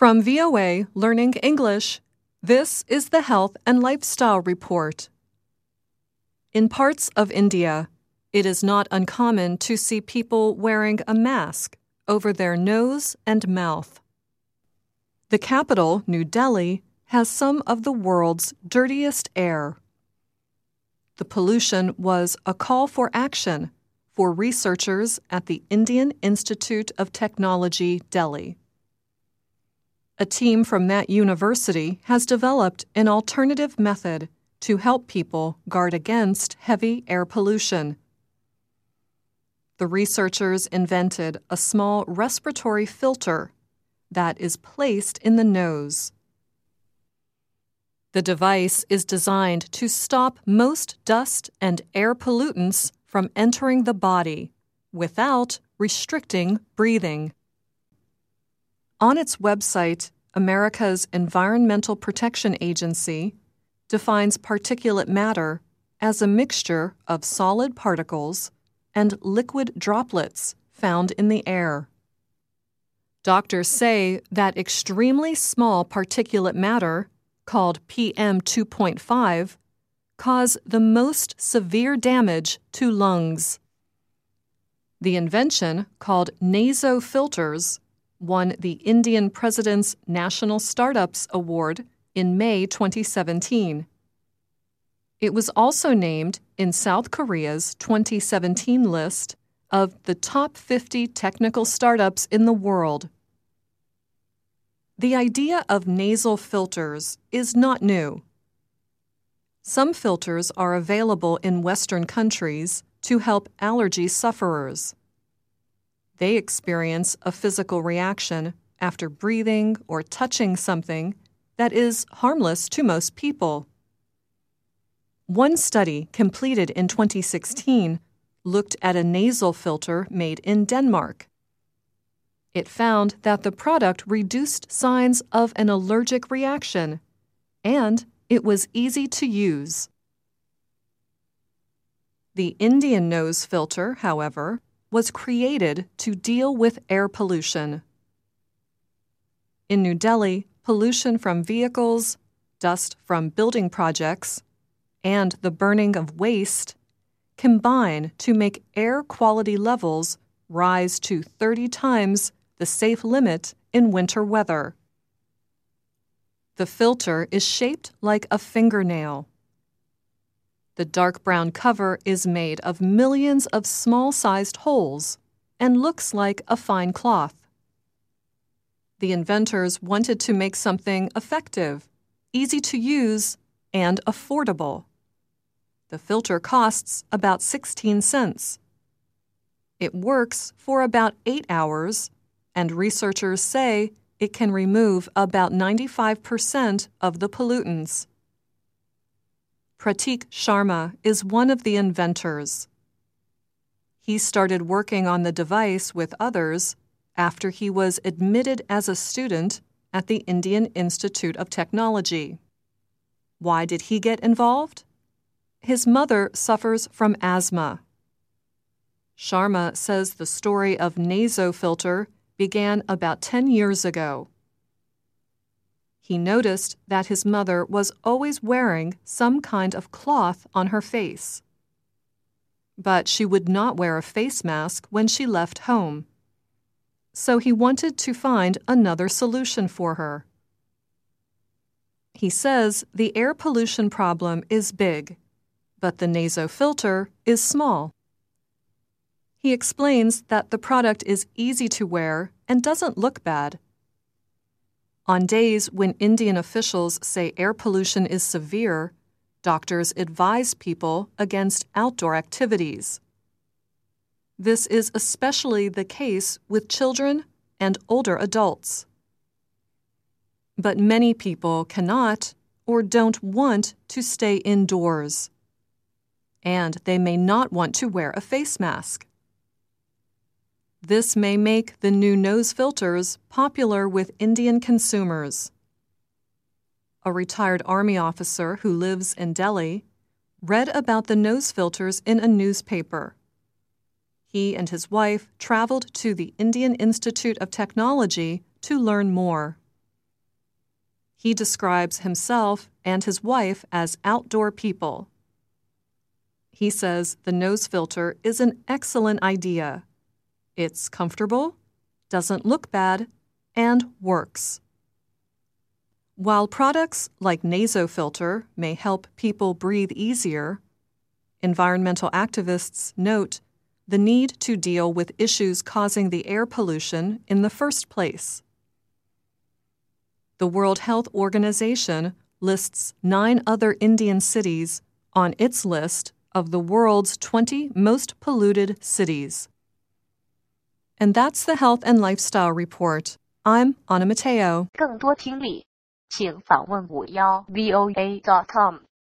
From VOA Learning English, this is the Health and Lifestyle Report. In parts of India, it is not uncommon to see people wearing a mask over their nose and mouth. The capital, New Delhi, has some of the world's dirtiest air. The pollution was a call for action for researchers at the Indian Institute of Technology, Delhi. A team from that university has developed an alternative method to help people guard against heavy air pollution. The researchers invented a small respiratory filter that is placed in the nose. The device is designed to stop most dust and air pollutants from entering the body without restricting breathing. On its website, America's Environmental Protection Agency defines particulate matter as a mixture of solid particles and liquid droplets found in the air. Doctors say that extremely small particulate matter, called PM2.5, cause the most severe damage to lungs. The invention, called nasofilters, won the Indian President's National Startups Award in May 2017. It was also named in South Korea's 2017 list of the top 50 technical startups in the world. The idea of nasal filters is not new. Some filters are available in Western countries to help allergy sufferers. They experience a physical reaction after breathing or touching something that is harmless to most people. One study completed in 2016 looked at a nasal filter made in Denmark. It found that the product reduced signs of an allergic reaction, and it was easy to use. The Indian nose filter, however, was created to deal with air pollution. In New Delhi, pollution from vehicles, dust from building projects, and the burning of waste combine to make air quality levels rise to 30 times the safe limit in winter weather. The filter is shaped like a fingernail. The dark brown cover is made of millions of small-sized holes and looks like a fine cloth. The inventors wanted to make something effective, easy to use, and affordable. The filter costs about 16 cents. It works for about 8 hours, and researchers say it can remove about 95% of the pollutants. Pratik Sharma is one of the inventors. He started working on the device with others after he was admitted as a student at the Indian Institute of Technology. Why did he get involved? His mother suffers from asthma. Sharma says the story of nasofilter began about 10 years ago. He noticed that his mother was always wearing some kind of cloth on her face. But she would not wear a face mask when she left home. So he wanted to find another solution for her. He says the air pollution problem is big, but the nasofilter is small. He explains that the product is easy to wear and doesn't look bad. On days when Indian officials say air pollution is severe, doctors advise people against outdoor activities. This is especially the case with children and older adults. But many people cannot or don't want to stay indoors. And they may not want to wear a face mask. This may make the new nose filters popular with Indian consumers. A retired Army officer who lives in Delhi read about the nose filters in a newspaper. He and his wife traveled to the Indian Institute of Technology to learn more. He describes himself and his wife as outdoor people. He says the nose filter is an excellent idea. It's comfortable, doesn't look bad, and works. While products like NasoFilter may help people breathe easier, environmental activists note the need to deal with issues causing the air pollution in the first place. The World Health Organization lists 9 other Indian cities on its list of the world's 20 most polluted cities. And that's the Health and Lifestyle Report. I'm Anna Mateo. 更多听力，请访问51voa.com。